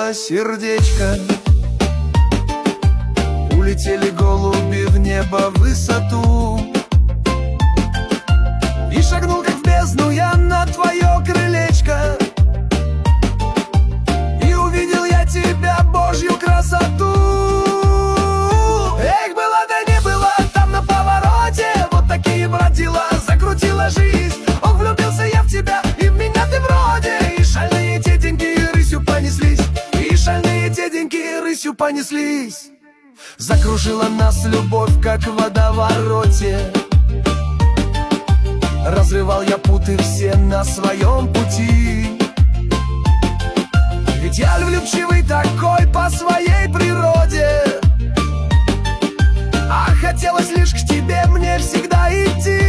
разбила сердечко. Улетели голуби в небо, в высоту. И шагнул, как в бездну, я на твое крылечко. И увидел я тебя, Божью красоту. Эх, было да не было, там на повороте вот такие бродила, закрутила жизнь. Ох, влюбился я в тебя, и в меня ты вроде. И шальные те деньги рысью понеслись, и шальные те деньги рысью понеслись. Закружила нас любовь, как в водовороте. Разрывал я путы все на своем пути. Ведь я влюбчивый такой по своей природе. А хотелось лишь к тебе мне всегда идти.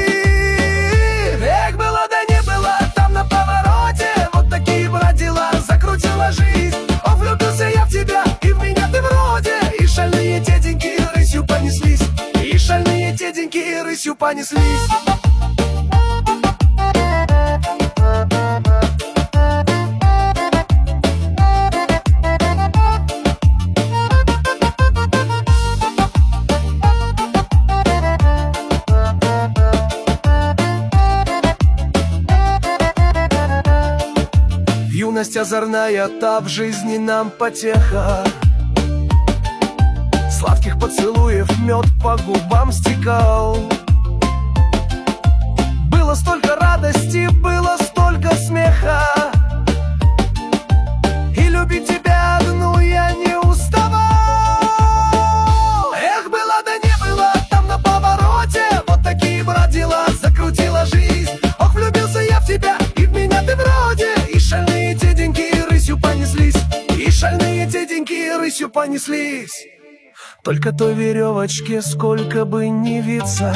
Эх, было да не было, там на повороте вот такие бродила, закрутила жизнь. Ох, влюбился я в тебя, и в меня ты вроде. И шальные те деньги рысью понеслись, и шальные те деньги рысью понеслись. Юность озорная, та в жизни нам потеха. Сладких поцелуев мед по губам стекал. Было столько радости, было столько смеха. И любить тебя одну я не уставал. Эх, было да не было, там на повороте вот такие бродила, закрутила жизнь. Ох, влюбился я в тебя, и в меня ты вроде. И шальные те деньги рысью понеслись, и шальные те деньги рысью понеслись. Только той веревочке сколько бы ни виться,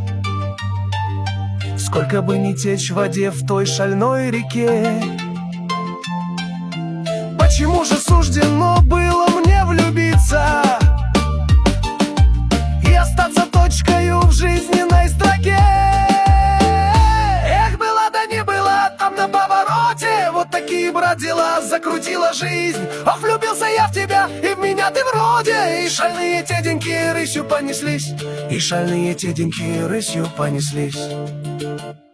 сколько бы ни течь в воде в той шальной реке. Почему же суждено было мне влюбиться и остаться точкою в жизненной строке? Эх, было да не было, там на повороте вот такие бродила, закрутила жизнь. Ох, влюбился я в тебя, и в меня ты вроде. И шальные те деньги рысью понеслись, и шальные те деньги рысью понеслись.